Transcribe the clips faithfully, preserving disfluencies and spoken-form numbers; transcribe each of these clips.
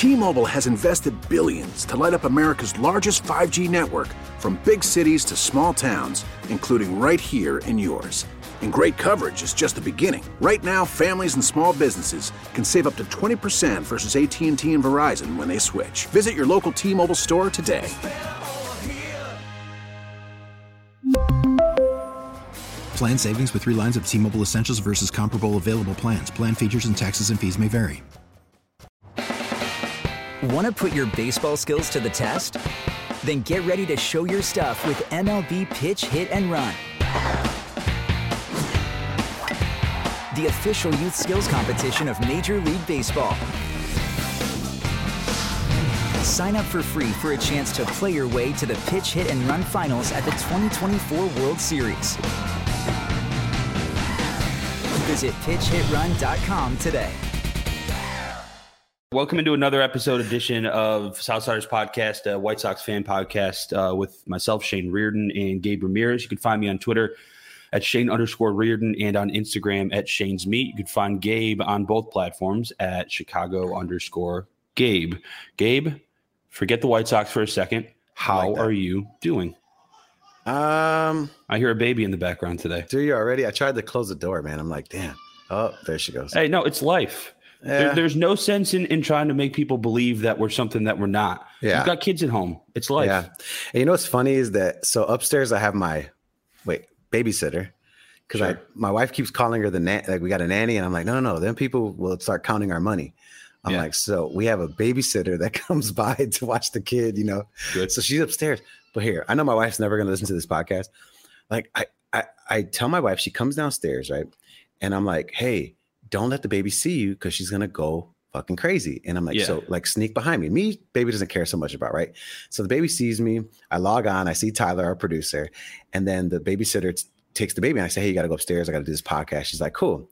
T-Mobile has invested billions to light up America's largest five G network, from big cities to small towns, including right here in yours. And great coverage is just the beginning. Right now, families and small businesses can save up to twenty percent versus A T and T and Verizon when they switch. Visit your local T-Mobile store today. Plan savings with three lines of T-Mobile Essentials versus comparable available plans. Plan features and taxes and fees may vary. Want to put your baseball skills to the test? Then get ready to show your stuff with M L B Pitch, Hit, and Run. The official youth skills competition of Major League Baseball. Sign up for free for a chance to play your way to the Pitch, Hit, and Run finals at the twenty twenty-four World Series. Visit pitch hit run dot com today. Welcome into another episode edition of Southsiders Podcast, a White Sox fan podcast uh, with myself, Shane Reardon, and Gabe Ramirez. You can find me on Twitter at Shane underscore Reardon and on Instagram at Shane's Meat. You can find Gabe on both platforms at Chicago underscore Gabe. Gabe, forget the White Sox for a second. How like are you doing? Um, I hear a baby in the background today. Do you already? I tried to close the door, man. I'm like, damn. Oh, there she goes. Hey, no, it's life. Yeah. There, there's no sense in, in trying to make people believe that we're something that we're not. Yeah. You've got kids at home. It's life. Yeah. And you know what's funny is that, so upstairs I have my, wait, babysitter. Because sure. I my wife keeps calling her the nanny, like we got a nanny. And I'm like, no, no, no. Then people will start counting our money. I'm yeah. like, so we have a babysitter that comes by to watch the kid, you know. Good. So she's upstairs. But here, I know my wife's never going to listen to this podcast. Like, I, I, I tell my wife, she comes downstairs, right? And I'm like, hey, don't let the baby see you because she's going to go fucking crazy. And I'm like, yeah. so like sneak behind me. Me, baby doesn't care so much about, right? So the baby sees me. I log on. I see Tyler, our producer. And then the babysitter t- takes the baby. And I say, hey, you got to go upstairs. I got to do this podcast. She's like, cool.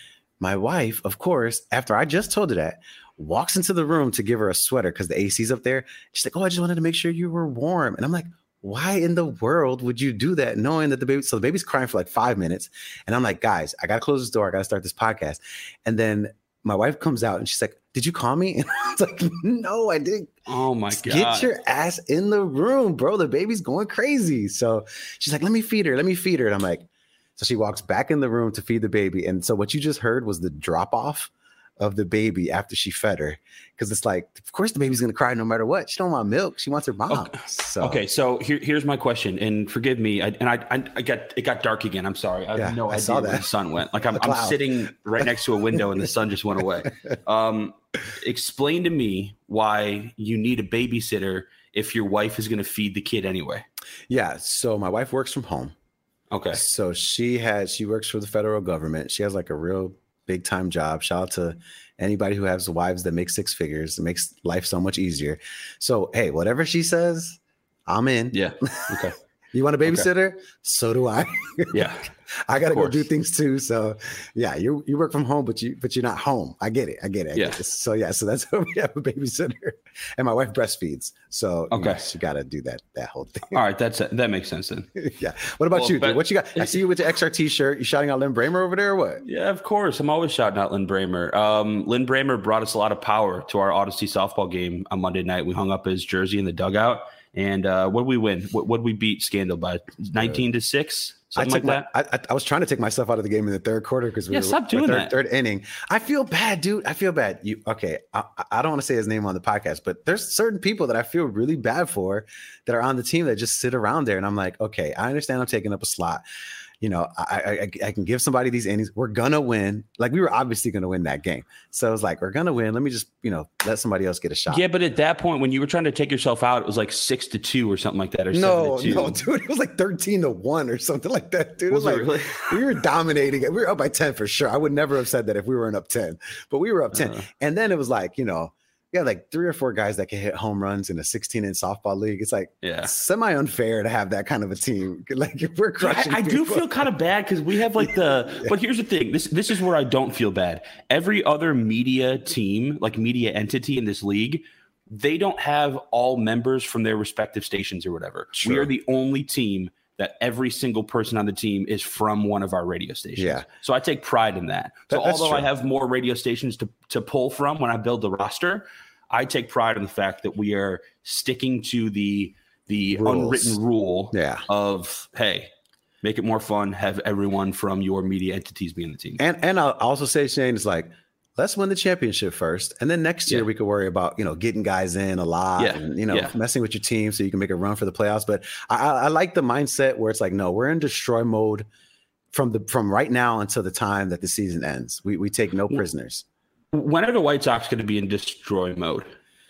My wife, of course, after I just told her that, walks into the room to give her a sweater because the A C's up there. She's like, oh, I just wanted to make sure you were warm. And I'm like, why in the world would you do that knowing that the baby, so the baby's crying for like five minutes. And I'm like, guys, I got to close this door. I got to start this podcast. And then my wife comes out and she's like, did you call me? And I was like, no, I didn't. Oh my God. Get your ass in the room, bro. The baby's going crazy. So she's like, let me feed her. Let me feed her. And I'm like, so she walks back in the room to feed the baby. And so what you just heard was the drop off of the baby after she fed her, because it's like, of course the baby's gonna cry no matter what. She don't want milk, she wants her mom. Okay, so, okay, so here, here's my question, and forgive me, I, and I, I, I got it got dark again. I'm sorry, I yeah, have no I idea saw where that. the sun went. Like I'm, I'm sitting right next to a window, and the sun just went away. Um, explain to me why you need a babysitter if your wife is gonna feed the kid anyway. Yeah, so my wife works from home. Okay, so she has she works for the federal government. She has like a real big time job. Shout out to anybody who has wives that make six figures. It makes life so much easier. So, hey, whatever she says, I'm in. Yeah. Okay. You want a babysitter? Okay. So do I. Yeah. I got to go do things too. So yeah, you you work from home, but you but you're not home. I get it. I get it. I yeah. Get it. So yeah, so that's how we have a babysitter. And my wife breastfeeds. So okay, you know, she got to do that that whole thing. All right, that's that makes sense then. Yeah. What about well, you, but, dude? What you got? I see you with the X R T shirt. You shouting out Lynn Bramer over there or what? Yeah, of course. I'm always shouting out Lynn Bramer. Um, Lynn Bramer brought us a lot of power to our Odyssey softball game on Monday night. We hung up his jersey in the dugout. And uh, what did we win? What did we beat Scandal by? nineteen to six? Something like my, that? I, I was trying to take myself out of the game in the third quarter because we yeah, were stop doing third, that. third inning. I feel bad, dude. I feel bad. You okay? I, I don't want to say his name on the podcast, but there's certain people that I feel really bad for that are on the team that just sit around there. And I'm like, okay, I understand I'm taking up a slot. You know, I, I I can give somebody these innings. We're gonna win. Like we were obviously gonna win that game. So I was like, we're gonna win. Let me just, you know, let somebody else get a shot. Yeah, but at that point, when you were trying to take yourself out, it was like six to two or something like that, or no, seven to two. No, dude, it was like thirteen to one or something like that, dude. Was it was it like really? We were dominating it. We were up by ten for sure. I would never have said that if we weren't up ten, but we were up ten. Uh, and then it was like, you know. Yeah, like three or four guys that can hit home runs in a sixteen-inch softball league. It's like yeah. semi unfair to have that kind of a team. Like if we're crushing, I, I do feel kind of bad because we have like the. yeah. But here's the thing: this this is where I don't feel bad. Every other media team, like media entity in this league, they don't have all members from their respective stations or whatever. Sure. We are the only team that every single person on the team is from one of our radio stations. Yeah. So I take pride in that. So that, although true. I have more radio stations to to pull from when I build the roster, I take pride in the fact that we are sticking to the the Rules. unwritten rule yeah. of, hey, make it more fun, have everyone from your media entities be in the team. And and I'll also say, Shane, it's like, let's win the championship first. And then next year yeah. we could worry about, you know, getting guys in a lot yeah. and, you know, yeah. messing with your team so you can make a run for the playoffs. But I, I like the mindset where it's like, no, we're in destroy mode from the from right now until the time that the season ends. We we take no prisoners. When are the White Sox going to be in destroy mode?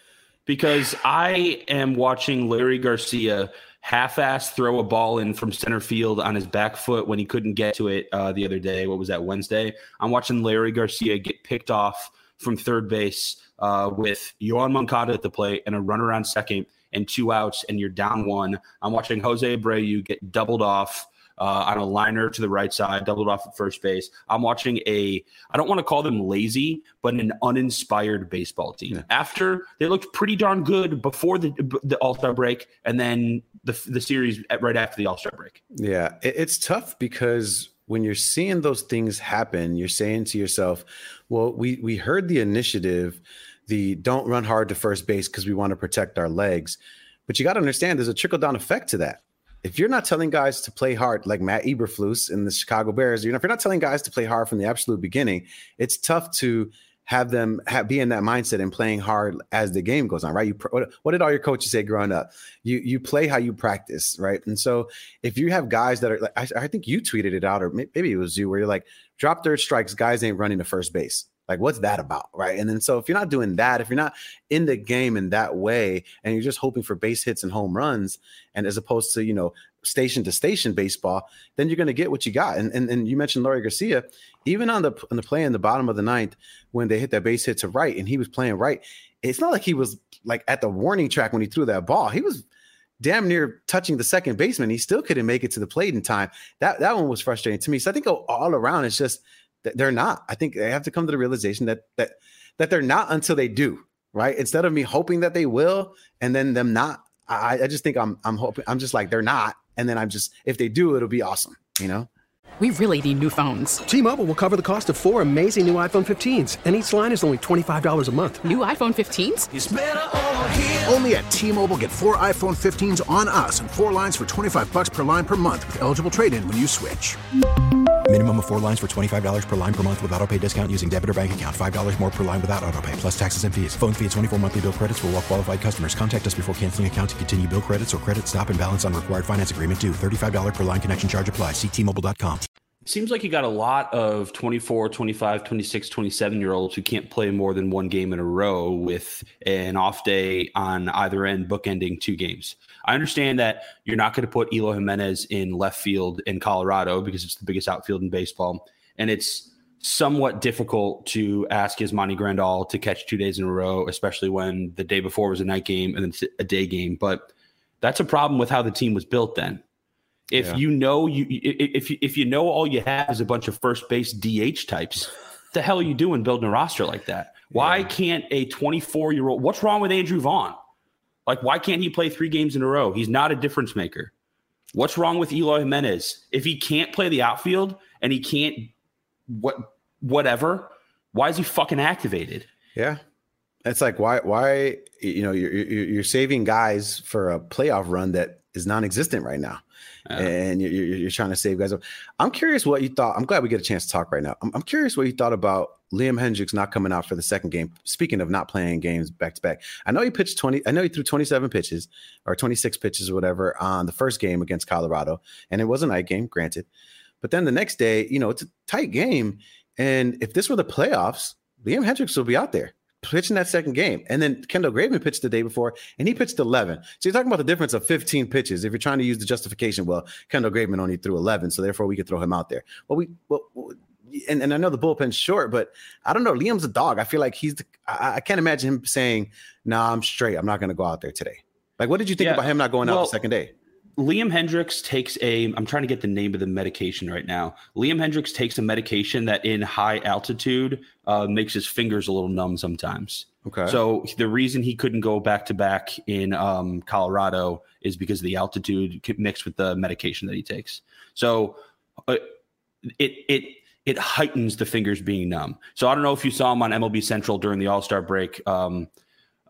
Because I am watching Larry Garcia half-ass throw a ball in from center field on his back foot when he couldn't get to it uh, the other day. What was that, Wednesday? I'm watching Larry Garcia get picked off from third base uh, with Yohan Moncada at the plate and a runner on second and two outs, and you're down one. I'm watching Jose Abreu get doubled off uh, on a liner to the right side, doubled off at first base. I'm watching a, I don't want to call them lazy, but an uninspired baseball team. Yeah. After they looked pretty darn good before the the All-Star break, and then the the series right after the All-Star break. Yeah, it, it's tough because when you're seeing those things happen, you're saying to yourself, well, we we heard the initiative, the don't run hard to first base because we want to protect our legs. But you got to understand there's a trickle-down effect to that. If you're not telling guys to play hard, like Matt Eberflus in the Chicago Bears, you know, if you're not telling guys to play hard from the absolute beginning, it's tough to have them have, be in that mindset and playing hard as the game goes on, right? You, what, what did all your coaches say growing up? You you play how you practice, right? And so if you have guys that are, like, I, I think you tweeted it out, or maybe it was you, where you're like, drop third strikes, guys ain't running to first base. Like, what's that about, right? And then so if you're not doing that, if you're not in the game in that way, and you're just hoping for base hits and home runs, and as opposed to, you know, station to station baseball, then you're going to get what you got. And, and and you mentioned Larry Garcia, even on the on the play in the bottom of the ninth when they hit that base hit to right, and he was playing right. It's not like he was like at the warning track when he threw that ball. He was damn near touching the second baseman. He still couldn't make it to the plate in time. That that one was frustrating to me. So I think all around it's just that they're not. I think they have to come to the realization that that that they're not until they do, right? Instead of me hoping that they will and then them not. I, I just think I'm I'm hoping I'm just like they're not. And then I'm just, if they do, it'll be awesome, you know? We really need new phones. T-Mobile will cover the cost of four amazing new iPhone fifteens, and each line is only twenty-five dollars a month. New iPhone fifteens? It's better over here. Only at T-Mobile, get four iPhone fifteens on us and four lines for twenty-five bucks per line per month with eligible trade-in when you switch. Minimum of four lines for twenty-five dollars per line per month with autopay discount using debit or bank account. five dollars more per line without autopay, plus taxes and fees. Phone fee at twenty-four monthly bill credits for well-qualified customers. Contact us before canceling account to continue bill credits or credit stop and balance on required finance agreement due. thirty-five dollars per line connection charge applies. See T Mobile dot com. It seems like you got a lot of twenty-four, twenty-five, twenty-six, twenty-seven-year-olds who can't play more than one game in a row with an off day on either end, bookending two games. I understand that you're not going to put Eloy Jimenez in left field in Colorado because it's the biggest outfield in baseball, and it's somewhat difficult to ask Yasmani Grandal to catch two days in a row, especially when the day before was a night game and then a day game. But that's a problem with how the team was built then. If yeah. you know you if you, if you know all you have is a bunch of first base D H types, the hell are you doing building a roster like that? Why yeah. can't a twenty-four-year-old – what's wrong with Andrew Vaughn? Like, why can't he play three games in a row? He's not a difference maker. What's wrong with Eloy Jimenez? If he can't play the outfield and he can't what whatever, why is he fucking activated? Yeah. It's like, why, why you know, you're, you're saving guys for a playoff run that is non-existent right now. Yeah. And you're, you're trying to save guys. I'm curious what you thought. I'm glad we get a chance to talk right now. I'm, I'm curious what you thought about Liam Hendriks not coming out for the second game. Speaking of not playing games back to back, I know he pitched twenty. I know he threw twenty-seven pitches or twenty-six pitches or whatever on the first game against Colorado, and it was a night game, granted. But then the next day, you know, it's a tight game, and if this were the playoffs, Liam Hendriks will be out there pitching that second game. And then Kendall Graveman pitched the day before, and he pitched eleven. So you're talking about the difference of fifteen pitches. If you're trying to use the justification, well, Kendall Graveman only threw eleven, so therefore we could throw him out there. Well, we well, and, and I know the bullpen's short, but I don't know. Liam's a dog. I feel like he's the, I, I can't imagine him saying, "Nah, I'm straight. I'm not going to go out there today." Like, what did you think yeah. about him not going well, out the second day? Liam Hendriks takes a, I'm trying to get the name of the medication right now. Liam Hendriks takes a medication that in high altitude uh, makes his fingers a little numb sometimes. Okay. So the reason he couldn't go back to back in um, Colorado is because of the altitude mixed with the medication that he takes. So uh, it, it, it heightens the fingers being numb. So I don't know if you saw him on M L B Central during the All-Star break. Um,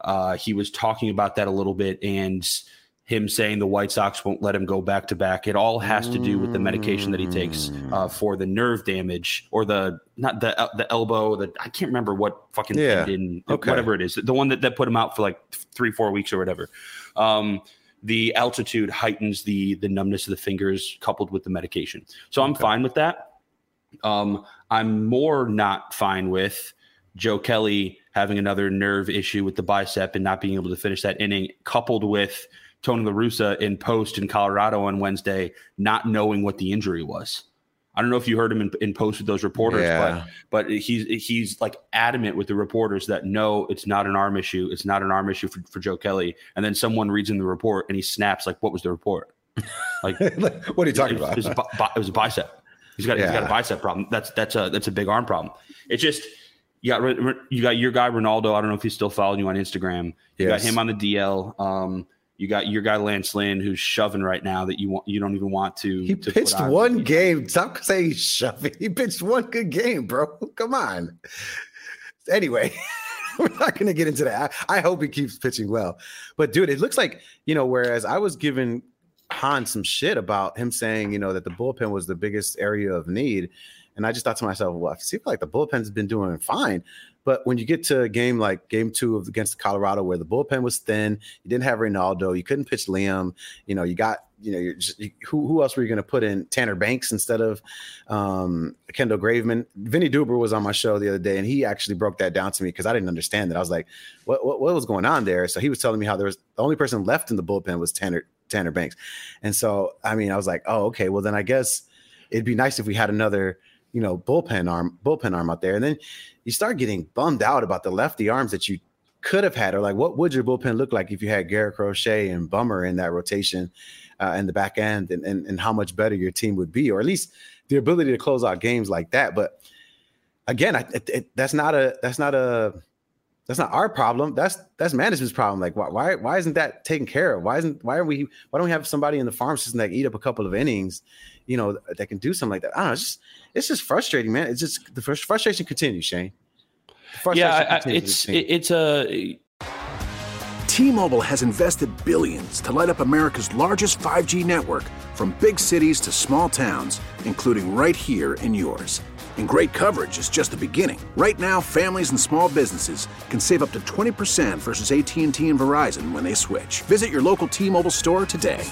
uh, he was talking about that a little bit, and him saying the White Sox won't let him go back to back. It all has to do with the medication that he takes uh, for the nerve damage, or the not the the elbow. The I can't remember what fucking yeah. tendon, okay. whatever it is, the one that, that put him out for like three four weeks or whatever. Um, the altitude heightens the the numbness of the fingers, coupled with the medication. So I'm okay. fine with that. Um, I'm more not fine with Joe Kelly having another nerve issue with the bicep and not being able to finish that inning, coupled with Tony La Russa in post in Colorado on Wednesday, not knowing what the injury was. I don't know if you heard him in, in post with those reporters, yeah. but but he's he's like adamant with the reporters that no, it's not an arm issue. It's not an arm issue for, for Joe Kelly. And then someone reads in the report and he snaps like, "What was the report?" Like, what are you talking it, about? It was, a, it was a bicep. He's got yeah. he's got a bicep problem. That's that's a that's a big arm problem. It's just you got you got your guy Ronaldo. I don't know if he's still following you on Instagram. You yes. got him on the D L. Um, You got your guy Lance Lynn, who's shoving right now that you want. You don't even want to. He to pitched on one game. Stop saying he's shoving. He pitched one good game, bro. Come on. Anyway, we're not going to get into that. I, I hope he keeps pitching well. But dude, it looks like, you know, whereas I was giving Han some shit about him saying, you know, that the bullpen was the biggest area of need, and I just thought to myself, well, I feel like the bullpen's been doing fine. But when you get to a game like game two of against Colorado, where the bullpen was thin, you didn't have Ronaldo, you couldn't pitch Liam, you know, you got, you know, you're just, you, who who else were you going to put in? Tanner Banks instead of um, Kendall Graveman. Vinny Duber was on my show the other day, and he actually broke that down to me because I didn't understand it. I was like, what, what what was going on there? So he was telling me how there was the only person left in the bullpen was Tanner Tanner Banks, and so I mean, I was like, oh, okay, well then I guess it'd be nice if we had another, you know, bullpen arm, bullpen arm out there. And then you start getting bummed out about the lefty arms that you could have had, or like, what would your bullpen look like if you had Garrett Crochet and Bummer in that rotation uh, in the back end, and, and, and how much better your team would be, or at least the ability to close out games like that. But again, I, it, it, that's not a, that's not a, that's not our problem. That's, that's management's problem. Like, why, why, why isn't that taken care of? Why isn't, why are we, why don't we have somebody in the farm system that can eat up a couple of innings, you know, that can do something like that? I don't know. It's just, it's just frustrating, man. It's just the frustration continues, Shane. The frustration yeah, I, continues it's it, it's a. T-Mobile has invested billions to light up America's largest five G network, from big cities to small towns, including right here in yours. And great coverage is just the beginning. Right now, families and small businesses can save up to twenty percent versus A T and T and Verizon when they switch. Visit your local T-Mobile store today.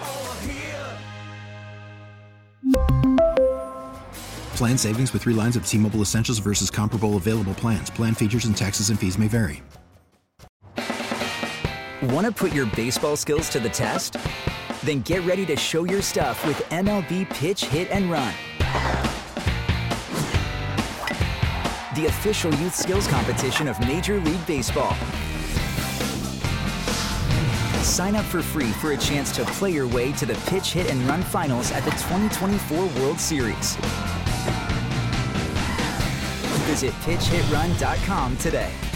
Plan savings with three lines of T-Mobile Essentials versus comparable available plans. Plan features and taxes and fees may vary. Want to put your baseball skills to the test? Then get ready to show your stuff with M L B Pitch Hit and Run, the official youth skills competition of Major League Baseball. Sign up for free for a chance to play your way to the Pitch Hit and Run finals at the twenty twenty-four World Series. Visit pitch hit run dot com today.